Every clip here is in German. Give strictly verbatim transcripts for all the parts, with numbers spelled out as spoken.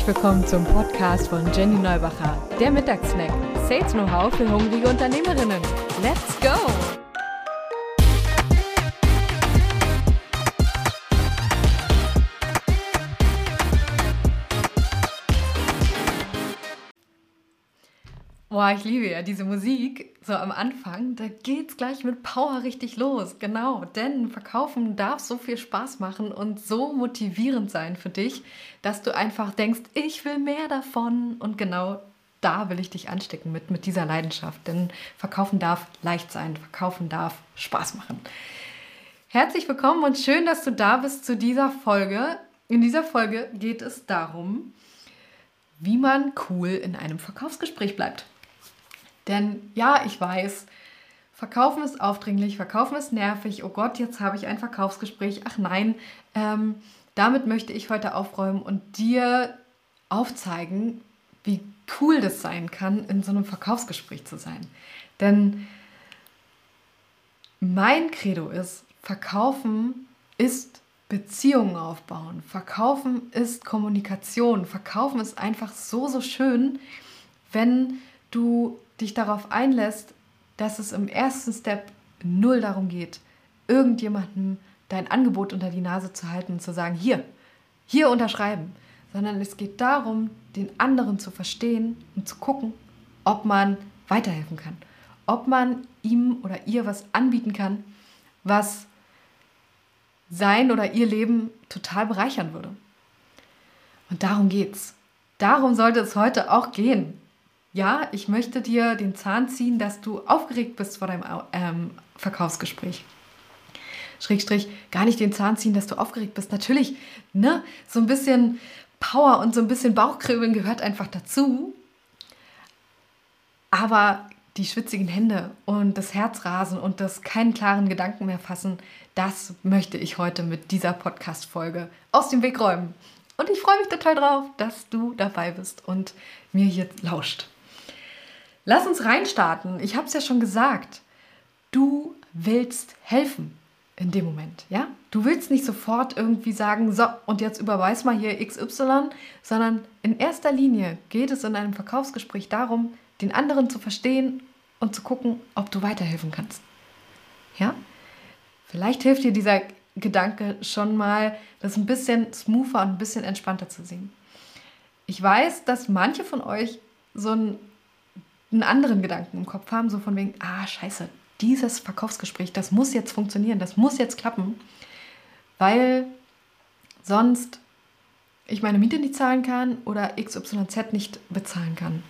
willkommen zum Podcast von Jenny Neubacher, der Mittagssnack. Sales Know-how für hungrige Unternehmerinnen. Let's go! Boah, ich liebe ja diese Musik. So am Anfang, da geht's gleich mit Power richtig los. Genau, denn Verkaufen darf so viel Spaß machen und so motivierend sein für dich, dass du einfach denkst, ich will mehr davon. Und genau da will ich dich anstecken mit, mit dieser Leidenschaft. Denn Verkaufen darf leicht sein, Verkaufen darf Spaß machen. Herzlich willkommen und schön, dass du da bist zu dieser Folge. In dieser Folge geht es darum, wie man cool in einem Verkaufsgespräch bleibt. Denn ja, ich weiß, Verkaufen ist aufdringlich, Verkaufen ist nervig. Oh Gott, jetzt habe ich ein Verkaufsgespräch. Ach nein, ähm, damit möchte ich heute aufräumen und dir aufzeigen, wie cool das sein kann, in so einem Verkaufsgespräch zu sein. Denn mein Credo ist, Verkaufen ist Beziehungen aufbauen. Verkaufen ist Kommunikation. Verkaufen ist einfach so, so schön, wenn du dich darauf einlässt, dass es im ersten Step null darum geht, irgendjemandem dein Angebot unter die Nase zu halten und zu sagen, hier, hier unterschreiben. Sondern es geht darum, den anderen zu verstehen und zu gucken, ob man weiterhelfen kann. Ob man ihm oder ihr was anbieten kann, was sein oder ihr Leben total bereichern würde. Und darum geht's. Darum sollte es heute auch gehen. Ja, ich möchte dir den Zahn ziehen, dass du aufgeregt bist vor deinem ähm, Verkaufsgespräch. Schrägstrich, gar nicht den Zahn ziehen, dass du aufgeregt bist. Natürlich, ne, so ein bisschen Power und so ein bisschen Bauchkribbeln gehört einfach dazu. Aber die schwitzigen Hände und das Herzrasen und das keinen klaren Gedanken mehr fassen, das möchte ich heute mit dieser Podcast-Folge aus dem Weg räumen. Und ich freue mich total drauf, dass du dabei bist und mir hier lauscht. Lass uns reinstarten. Ich habe es ja schon gesagt. Du willst helfen in dem Moment, ja? Du willst nicht sofort irgendwie sagen, so, und jetzt überweis mal hier X Y, sondern in erster Linie geht es in einem Verkaufsgespräch darum, den anderen zu verstehen und zu gucken, ob du weiterhelfen kannst. Ja? Vielleicht hilft dir dieser Gedanke schon mal, das ein bisschen smoother und ein bisschen entspannter zu sehen. Ich weiß, dass manche von euch so einen, einen anderen Gedanken im Kopf haben, so von wegen, ah, scheiße, dieses Verkaufsgespräch, das muss jetzt funktionieren, das muss jetzt klappen, weil sonst ich meine Miete nicht zahlen kann oder X Y Z nicht bezahlen kann.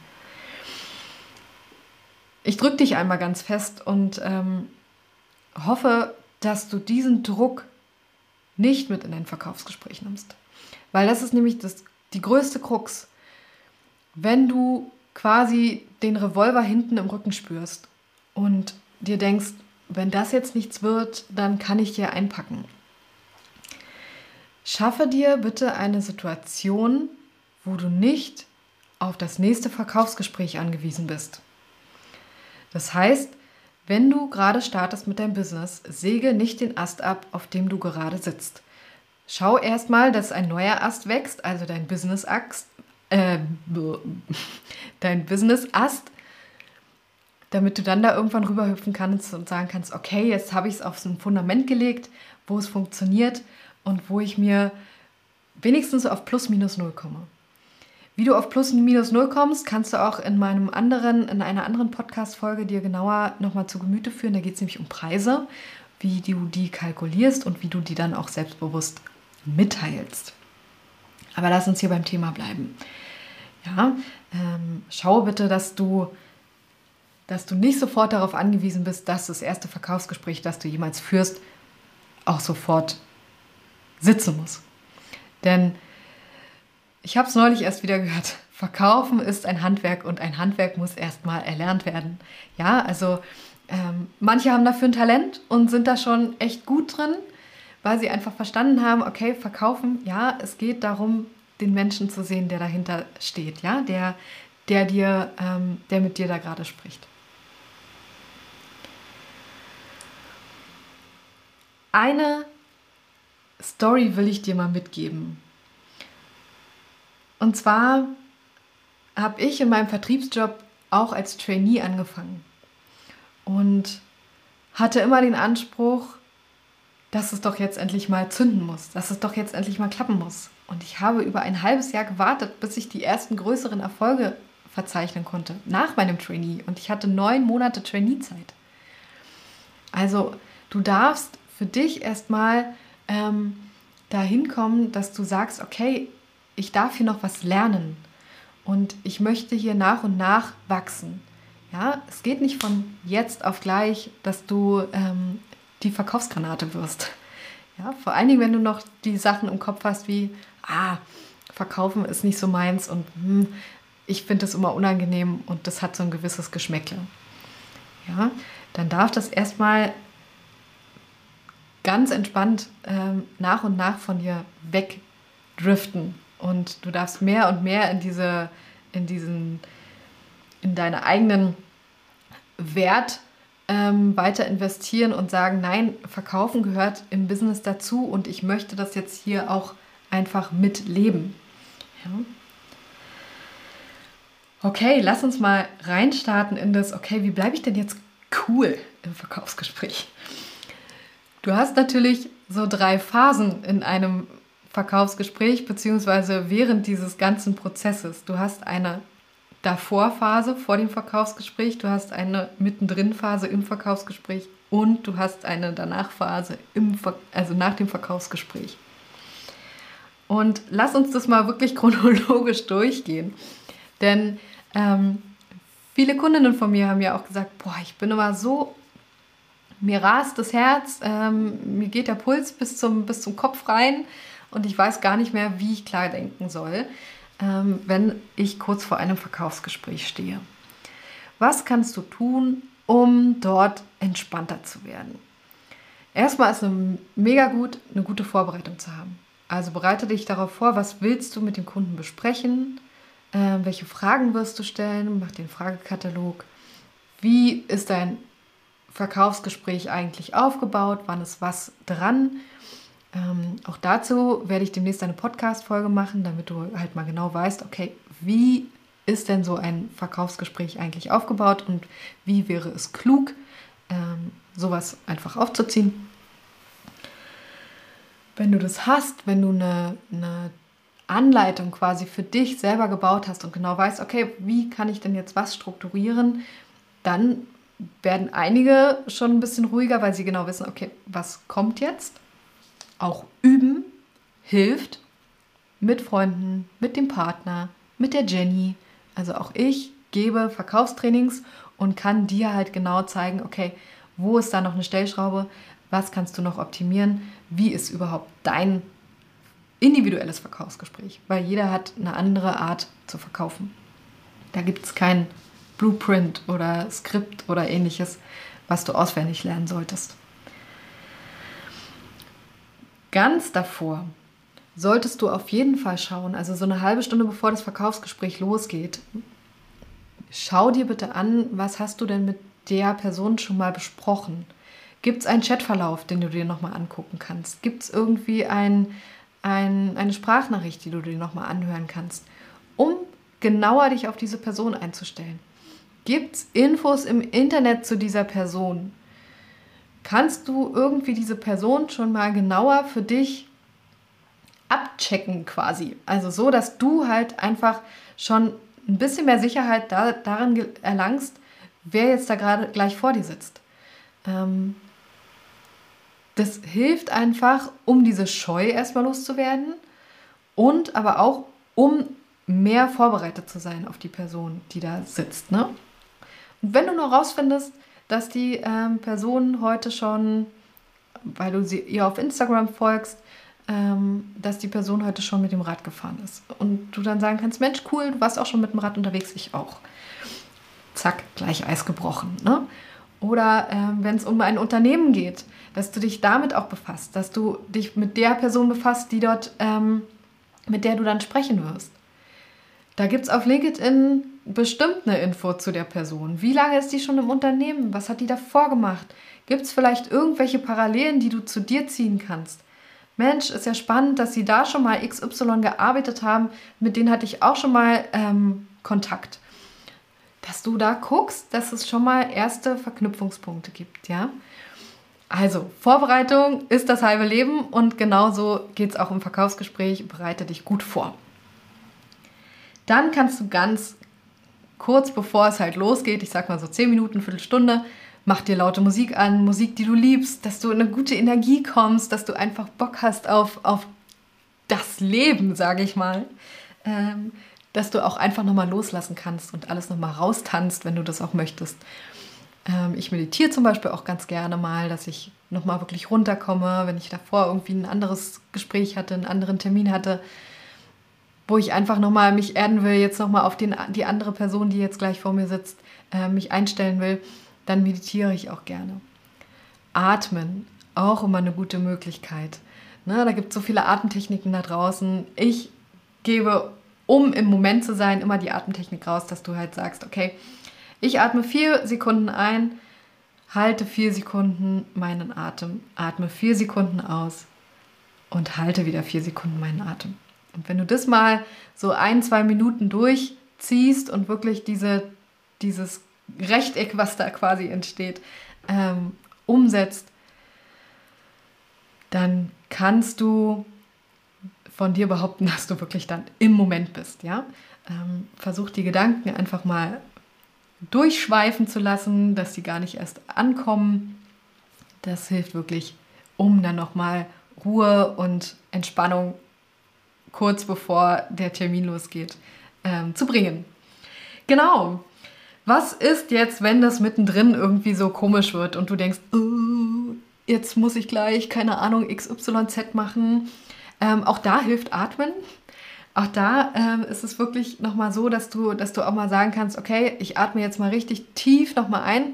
Ich drücke dich einmal ganz fest und ähm, hoffe, dass du diesen Druck nicht mit in ein Verkaufsgespräch nimmst. Weil das ist nämlich das, die größte Krux. Wenn du quasi den Revolver hinten im Rücken spürst und dir denkst, wenn das jetzt nichts wird, dann kann ich dir einpacken. Schaffe dir bitte eine Situation, wo du nicht auf das nächste Verkaufsgespräch angewiesen bist. Das heißt, wenn du gerade startest mit deinem Business, säge nicht den Ast ab, auf dem du gerade sitzt. Schau erstmal, dass ein neuer Ast wächst, also dein Business-Ast, äh, dein Business-Ast, damit du dann da irgendwann rüberhüpfen kannst und sagen kannst, okay, jetzt habe ich es auf so ein Fundament gelegt, wo es funktioniert und wo ich mir wenigstens auf plus minus null komme. Wie du auf plus minus null kommst, kannst du auch in meinem anderen, in einer anderen Podcast-Folge dir genauer nochmal zu Gemüte führen. Da geht es nämlich um Preise, wie du die kalkulierst und wie du die dann auch selbstbewusst mitteilst. Aber lass uns hier beim Thema bleiben. Ja, ähm, schau bitte, dass du, dass du nicht sofort darauf angewiesen bist, dass das erste Verkaufsgespräch, das du jemals führst, auch sofort sitzen muss. Denn ich habe es neulich erst wieder gehört. Verkaufen ist ein Handwerk und ein Handwerk muss erstmal erlernt werden. Ja, also ähm, manche haben dafür ein Talent und sind da schon echt gut drin, weil sie einfach verstanden haben, okay, verkaufen, ja, es geht darum, den Menschen zu sehen, der dahinter steht, ja, der, der dir, ähm, der mit dir da gerade spricht. Eine Story will ich dir mal mitgeben. Und zwar habe ich in meinem Vertriebsjob auch als Trainee angefangen und hatte immer den Anspruch, dass es doch jetzt endlich mal zünden muss, dass es doch jetzt endlich mal klappen muss. Und ich habe über ein halbes Jahr gewartet, bis ich die ersten größeren Erfolge verzeichnen konnte, nach meinem Trainee. Und ich hatte neun Monate Trainee-Zeit. Also du darfst für dich erstmal ähm, dahin kommen, dass du sagst, okay, ich darf hier noch was lernen und ich möchte hier nach und nach wachsen. Ja, es geht nicht von jetzt auf gleich, dass du ähm, die Verkaufsgranate wirst. Ja, vor allen Dingen, wenn du noch die Sachen im Kopf hast wie, ah, Verkaufen ist nicht so meins und hm, ich finde es immer unangenehm und das hat so ein gewisses Geschmäckle. Ja, dann darf das erstmal ganz entspannt ähm, nach und nach von dir wegdriften und du darfst mehr und mehr in diese, in diesen, in deine eigenen Wert ähm, weiter investieren und sagen, nein, Verkaufen gehört im Business dazu und ich möchte das jetzt hier auch einfach mitleben. Ja. Okay, lass uns mal reinstarten in das, okay, wie bleibe ich denn jetzt cool im Verkaufsgespräch? Du hast natürlich so drei Phasen in einem Verkaufsgespräch, beziehungsweise während dieses ganzen Prozesses. Du hast eine Davor-Phase vor dem Verkaufsgespräch, du hast eine Mittendrin-Phase im Verkaufsgespräch und du hast eine Danach-Phase, im Ver- also nach dem Verkaufsgespräch. Und lass uns das mal wirklich chronologisch durchgehen. Denn ähm, viele Kundinnen von mir haben ja auch gesagt, boah, ich bin immer so, mir rast das Herz, ähm, mir geht der Puls bis zum, bis zum Kopf rein und ich weiß gar nicht mehr, wie ich klar denken soll, ähm, wenn ich kurz vor einem Verkaufsgespräch stehe. Was kannst du tun, um dort entspannter zu werden? Erstmal ist es mega gut, eine gute Vorbereitung zu haben. Also bereite dich darauf vor, was willst du mit dem Kunden besprechen, äh, welche Fragen wirst du stellen, mach den Fragekatalog, wie ist dein Verkaufsgespräch eigentlich aufgebaut, wann ist was dran. Ähm, auch dazu werde ich demnächst eine Podcast-Folge machen, damit du halt mal genau weißt, okay, wie ist denn so ein Verkaufsgespräch eigentlich aufgebaut und wie wäre es klug, ähm, sowas einfach aufzuziehen. Wenn du das hast, wenn du eine, eine Anleitung quasi für dich selber gebaut hast und genau weißt, okay, wie kann ich denn jetzt was strukturieren, dann werden einige schon ein bisschen ruhiger, weil sie genau wissen, okay, was kommt jetzt? Auch üben hilft mit Freunden, mit dem Partner, mit der Jenny. Also auch ich gebe Verkaufstrainings und kann dir halt genau zeigen, okay, wo ist da noch eine Stellschraube? Was kannst du noch optimieren? Wie ist überhaupt dein individuelles Verkaufsgespräch? Weil jeder hat eine andere Art zu verkaufen. Da gibt es kein Blueprint oder Skript oder ähnliches, was du auswendig lernen solltest. Ganz davor solltest du auf jeden Fall schauen, also so eine halbe Stunde bevor das Verkaufsgespräch losgeht, schau dir bitte an, was hast du denn mit der Person schon mal besprochen? Gibt es einen Chatverlauf, den du dir nochmal angucken kannst? Gibt es irgendwie ein, ein, eine Sprachnachricht, die du dir nochmal anhören kannst, um genauer dich auf diese Person einzustellen? Gibt es Infos im Internet zu dieser Person? Kannst du irgendwie diese Person schon mal genauer für dich abchecken quasi? Also so, dass du halt einfach schon ein bisschen mehr Sicherheit da, darin erlangst, wer jetzt da gerade gleich vor dir sitzt. Ähm, das hilft einfach, um diese Scheu erstmal loszuwerden und aber auch, um mehr vorbereitet zu sein auf die Person, die da sitzt, ne? Und wenn du nur rausfindest, dass die ähm, Person heute schon, weil du sie, ihr auf Instagram folgst, ähm, dass die Person heute schon mit dem Rad gefahren ist. Und du dann sagen kannst, Mensch, cool, du warst auch schon mit dem Rad unterwegs, ich auch. Zack, gleich Eis gebrochen. Ne? Oder ähm, wenn es um ein Unternehmen geht, dass du dich damit auch befasst, dass du dich mit der Person befasst, die dort, ähm, mit der du dann sprechen wirst. Da gibt es auf LinkedIn bestimmt eine Info zu der Person. Wie lange ist die schon im Unternehmen? Was hat die davor gemacht? Gibt es vielleicht irgendwelche Parallelen, die du zu dir ziehen kannst? Mensch, ist ja spannend, dass Sie da schon mal X Y gearbeitet haben, mit denen hatte ich auch schon mal ähm, Kontakt. Dass du da guckst, dass es schon mal erste Verknüpfungspunkte gibt, ja. Also, Vorbereitung ist das halbe Leben und genauso geht es auch im Verkaufsgespräch. Bereite dich gut vor. Dann kannst du ganz kurz bevor es halt losgeht, ich sag mal so zehn Minuten, Viertelstunde, mach dir laute Musik an, Musik, die du liebst, dass du in eine gute Energie kommst, dass du einfach Bock hast auf, auf das Leben, sage ich mal. Ähm, dass du auch einfach nochmal loslassen kannst und alles nochmal raustanzt, wenn du das auch möchtest. Ähm, ich meditiere zum Beispiel auch ganz gerne mal, dass ich nochmal wirklich runterkomme, wenn ich davor irgendwie ein anderes Gespräch hatte, einen anderen Termin hatte, wo ich einfach nochmal mich erden will, jetzt nochmal auf den, die andere Person, die jetzt gleich vor mir sitzt, äh, mich einstellen will, dann meditiere ich auch gerne. Atmen, auch immer eine gute Möglichkeit. Ne, da gibt es so viele Atemtechniken da draußen. Ich gebe, um im Moment zu sein, immer die Atemtechnik raus, dass du halt sagst, okay, ich atme vier Sekunden ein, halte vier Sekunden meinen Atem, atme vier Sekunden aus und halte wieder vier Sekunden meinen Atem. Und wenn du das mal so ein, zwei Minuten durchziehst und wirklich diese, dieses Rechteck, was da quasi entsteht, ähm, umsetzt, dann kannst du von dir behaupten, dass du wirklich dann im Moment bist. Ja? Ähm, versuch die Gedanken einfach mal durchschweifen zu lassen, dass sie gar nicht erst ankommen. Das hilft wirklich, um dann nochmal Ruhe und Entspannung kurz bevor der Termin losgeht, ähm, zu bringen. Genau. Was ist jetzt, wenn das mittendrin irgendwie so komisch wird und du denkst, oh, jetzt muss ich gleich, keine Ahnung, X Y Z machen. Ähm, auch da hilft Atmen. Auch da ähm, ist es wirklich nochmal so, dass du, dass du auch mal sagen kannst, okay, ich atme jetzt mal richtig tief nochmal ein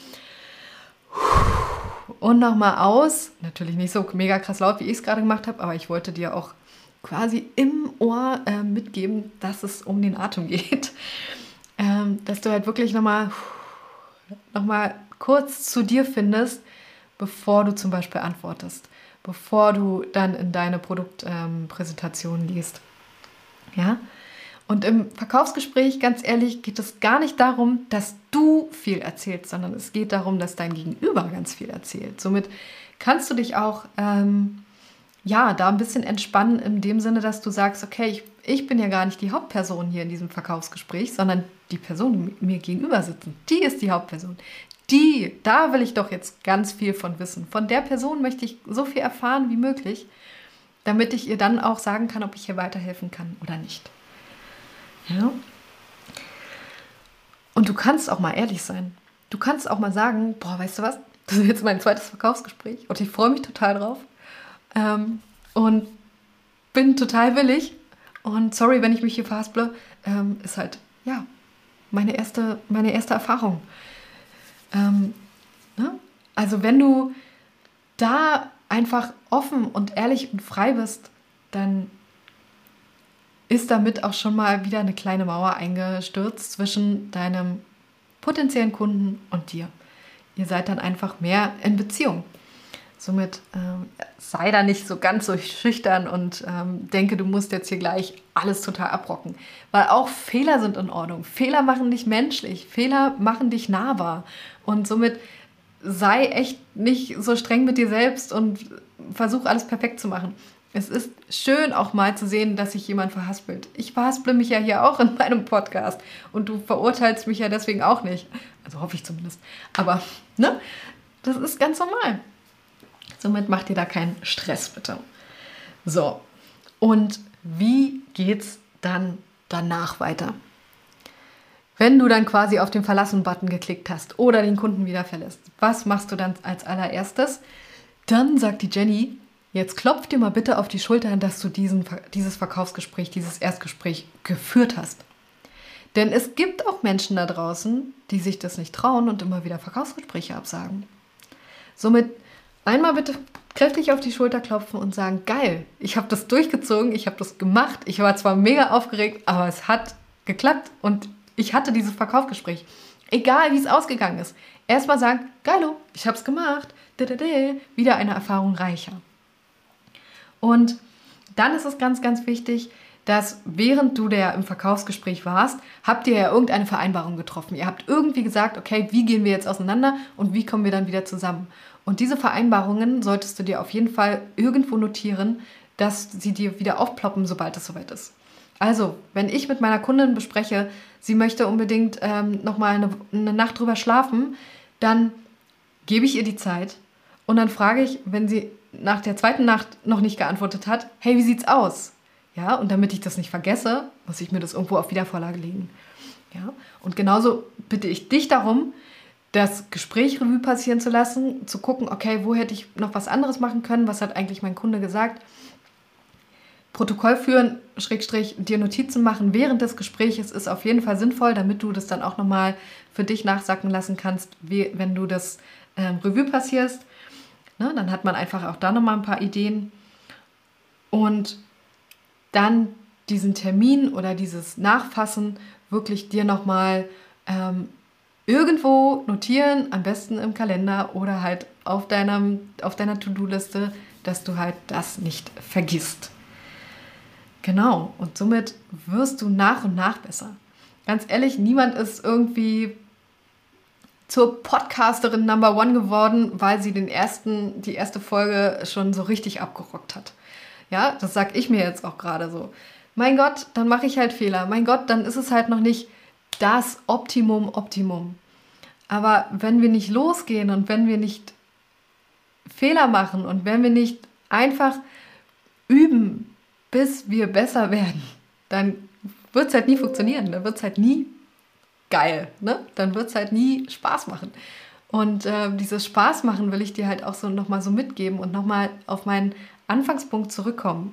und nochmal aus. Natürlich nicht so mega krass laut, wie ich es gerade gemacht habe, aber ich wollte dir auch quasi im Ohr äh, mitgeben, dass es um den Atem geht. Ähm, dass du halt wirklich nochmal noch mal kurz zu dir findest, bevor du zum Beispiel antwortest, bevor du dann in deine Produktpräsentation ähm, gehst. Ja? Und im Verkaufsgespräch, ganz ehrlich, geht es gar nicht darum, dass du viel erzählst, sondern es geht darum, dass dein Gegenüber ganz viel erzählt. Somit kannst du dich auch ähm, ja, da ein bisschen entspannen in dem Sinne, dass du sagst, okay, ich, ich bin ja gar nicht die Hauptperson hier in diesem Verkaufsgespräch, sondern die Person, die mir gegenüber sitzen, die ist die Hauptperson. Die, da will ich doch jetzt ganz viel von wissen. Von der Person möchte ich so viel erfahren wie möglich, damit ich ihr dann auch sagen kann, ob ich ihr weiterhelfen kann oder nicht. Ja. Und du kannst auch mal ehrlich sein. Du kannst auch mal sagen, boah, weißt du was, das ist jetzt mein zweites Verkaufsgespräch und ich freue mich total drauf. Ähm, und bin total willig und sorry, wenn ich mich hier verhasple, ähm, ist halt, ja, meine erste, meine erste Erfahrung. Ähm, ne? Also wenn du da einfach offen und ehrlich und frei bist, dann ist damit auch schon mal wieder eine kleine Mauer eingestürzt zwischen deinem potenziellen Kunden und dir. Ihr seid dann einfach mehr in Beziehung. Somit ähm, sei da nicht so ganz so schüchtern und ähm, denke, du musst jetzt hier gleich alles total abrocken. Weil auch Fehler sind in Ordnung. Fehler machen dich menschlich. Fehler machen dich nahbar. Und somit sei echt nicht so streng mit dir selbst und versuch alles perfekt zu machen. Es ist schön auch mal zu sehen, dass sich jemand verhaspelt. Ich verhasple mich ja hier auch in meinem Podcast. Und du verurteilst mich ja deswegen auch nicht. Also hoffe ich zumindest. Aber ne, das ist ganz normal. Somit macht ihr da keinen Stress, bitte. So, und wie geht's dann danach weiter? Wenn du dann quasi auf den Verlassen-Button geklickt hast oder den Kunden wieder verlässt, was machst du dann als allererstes? Dann sagt die Jenny, jetzt klopf dir mal bitte auf die Schulter, dass du diesen, dieses Verkaufsgespräch, dieses Erstgespräch geführt hast. Denn es gibt auch Menschen da draußen, die sich das nicht trauen und immer wieder Verkaufsgespräche absagen. Somit einmal bitte kräftig auf die Schulter klopfen und sagen, geil, ich habe das durchgezogen, ich habe das gemacht. Ich war zwar mega aufgeregt, aber es hat geklappt und ich hatte dieses Verkaufsgespräch. Egal, wie es ausgegangen ist. Erstmal sagen, geilo, ich habe es gemacht. Wieder eine Erfahrung reicher. Und dann ist es ganz, ganz wichtig, dass während du der im Verkaufsgespräch warst, habt ihr ja irgendeine Vereinbarung getroffen. Ihr habt irgendwie gesagt, okay, wie gehen wir jetzt auseinander und wie kommen wir dann wieder zusammen? Und diese Vereinbarungen solltest du dir auf jeden Fall irgendwo notieren, dass sie dir wieder aufploppen, sobald es soweit ist. Also, wenn ich mit meiner Kundin bespreche, sie möchte unbedingt ähm, nochmal eine, eine Nacht drüber schlafen, dann gebe ich ihr die Zeit und dann frage ich, wenn sie nach der zweiten Nacht noch nicht geantwortet hat, hey, wie sieht's aus? Ja, und damit ich das nicht vergesse, muss ich mir das irgendwo auf Wiedervorlage legen. Ja, und genauso bitte ich dich darum, das Gespräch Revue passieren zu lassen, zu gucken, okay, wo hätte ich noch was anderes machen können, was hat eigentlich mein Kunde gesagt? Protokoll führen, Schrägstrich, dir Notizen machen während des Gesprächs ist auf jeden Fall sinnvoll, damit du das dann auch nochmal für dich nachsacken lassen kannst, wie, wenn du das ähm, Revue passierst. Ne, dann hat man einfach auch da nochmal ein paar Ideen. Und dann diesen Termin oder dieses Nachfassen wirklich dir nochmal ähm, irgendwo notieren, am besten im Kalender oder halt auf, deinem, auf deiner To-Do-Liste, dass du halt das nicht vergisst. Genau, und somit wirst du nach und nach besser. Ganz ehrlich, niemand ist irgendwie zur Podcasterin Number One geworden, weil sie den ersten, die erste Folge schon so richtig abgerockt hat. Ja, das sag ich mir jetzt auch gerade so. Mein Gott, dann mache ich halt Fehler. Mein Gott, dann ist es halt noch nicht das Optimum, Optimum. Aber wenn wir nicht losgehen und wenn wir nicht Fehler machen und wenn wir nicht einfach üben, bis wir besser werden, dann wird es halt nie funktionieren. Dann wird es halt nie geil. Ne? Dann wird es halt nie Spaß machen. Und äh, dieses Spaß machen will ich dir halt auch so nochmal so mitgeben und nochmal auf meinen Anfangspunkt zurückkommen.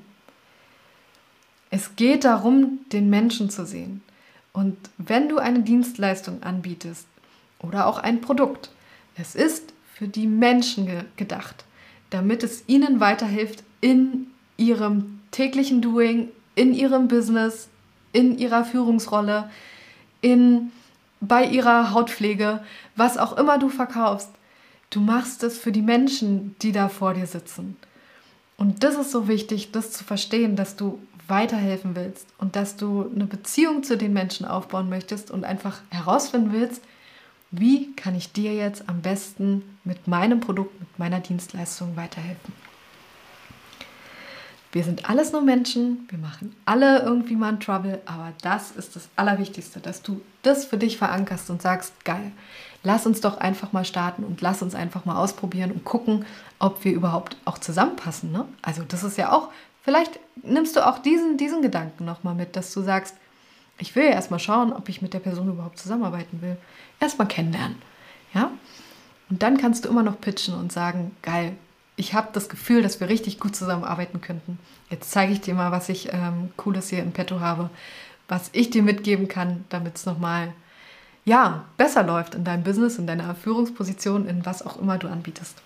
Es geht darum, den Menschen zu sehen. Und wenn du eine Dienstleistung anbietest oder auch ein Produkt, es ist für die Menschen ge- gedacht, damit es ihnen weiterhilft in ihrem täglichen Doing, in ihrem Business, in ihrer Führungsrolle, in, bei ihrer Hautpflege, was auch immer du verkaufst. Du machst es für die Menschen, die da vor dir sitzen. Und das ist so wichtig, das zu verstehen, dass du weiterhelfen willst und dass du eine Beziehung zu den Menschen aufbauen möchtest und einfach herausfinden willst, wie kann ich dir jetzt am besten mit meinem Produkt, mit meiner Dienstleistung weiterhelfen. Wir sind alles nur Menschen, wir machen alle irgendwie mal einen Trouble, aber das ist das Allerwichtigste, dass du das für dich verankerst und sagst, geil, lass uns doch einfach mal starten und lass uns einfach mal ausprobieren und gucken, ob wir überhaupt auch zusammenpassen. Ne? Also das ist ja auch, vielleicht nimmst du auch diesen, diesen Gedanken nochmal mit, dass du sagst, ich will ja erstmal schauen, ob ich mit der Person überhaupt zusammenarbeiten will. Erstmal kennenlernen. Ja? Und dann kannst du immer noch pitchen und sagen, geil, ich habe das Gefühl, dass wir richtig gut zusammenarbeiten könnten. Jetzt zeige ich dir mal, was ich ähm, Cooles hier im Petto habe, was ich dir mitgeben kann, damit es nochmal ja, besser läuft in deinem Business, in deiner Führungsposition, in was auch immer du anbietest.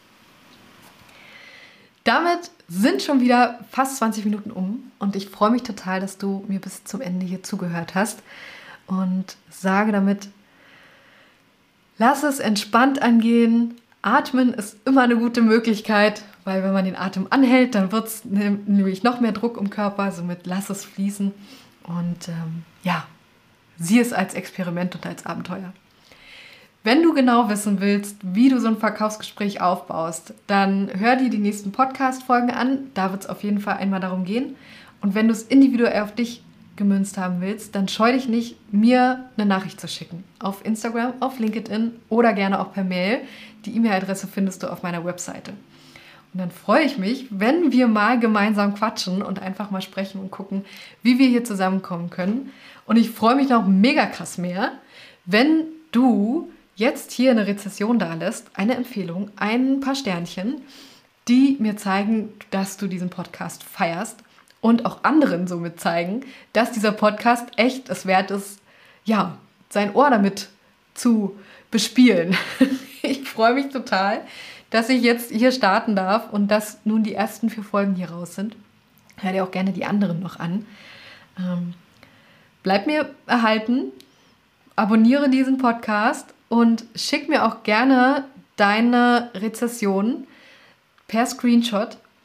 Damit sind schon wieder fast zwanzig Minuten um und ich freue mich total, dass du mir bis zum Ende hier zugehört hast und sage damit, lass es entspannt angehen. Atmen ist immer eine gute Möglichkeit, weil wenn man den Atem anhält, dann wird es nämlich noch mehr Druck im Körper, somit lass es fließen und ähm, ja, sieh es als Experiment und als Abenteuer. Wenn du genau wissen willst, wie du so ein Verkaufsgespräch aufbaust, dann hör dir die nächsten Podcast-Folgen an. Da wird es auf jeden Fall einmal darum gehen. Und wenn du es individuell auf dich gemünzt haben willst, dann scheu dich nicht, mir eine Nachricht zu schicken. Auf Instagram, auf LinkedIn oder gerne auch per Mail. Die E-Mail-Adresse findest du auf meiner Webseite. Und dann freue ich mich, wenn wir mal gemeinsam quatschen und einfach mal sprechen und gucken, wie wir hier zusammenkommen können. Und ich freue mich noch mega krass mehr, wenn du jetzt hier eine Rezession da lässt, eine Empfehlung, ein paar Sternchen, die mir zeigen, dass du diesen Podcast feierst und auch anderen somit zeigen, dass dieser Podcast echt es wert ist, ja, sein Ohr damit zu bespielen. Ich freue mich total, dass ich jetzt hier starten darf und dass nun die ersten vier Folgen hier raus sind. Hör dir auch gerne die anderen noch an. Ähm, bleib mir erhalten, abonniere diesen Podcast und schick mir auch gerne deine Rezession per Screenshot.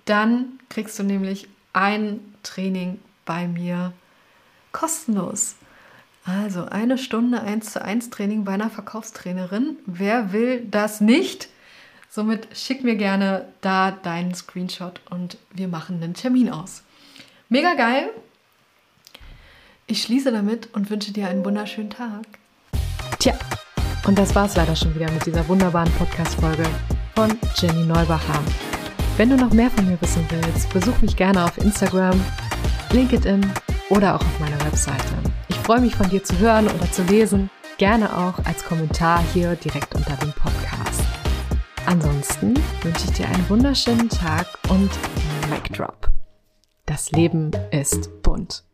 Dann kriegst du nämlich ein Training bei mir kostenlos. Also eine Stunde eins zu eins Training bei einer Verkaufstrainerin. Wer will das nicht? Somit schick mir gerne da deinen Screenshot und wir machen einen Termin aus. Mega geil! Ich schließe damit und wünsche dir einen wunderschönen Tag. Tja, und das war's leider schon wieder mit dieser wunderbaren Podcast-Folge von Jenny Neubacher. Wenn du noch mehr von mir wissen willst, besuch mich gerne auf Instagram, LinkedIn oder auch auf meiner Webseite. Ich freue mich, von dir zu hören oder zu lesen, gerne auch als Kommentar hier direkt unter dem Podcast. Ansonsten wünsche ich dir einen wunderschönen Tag und Mic Drop. Das Leben ist bunt.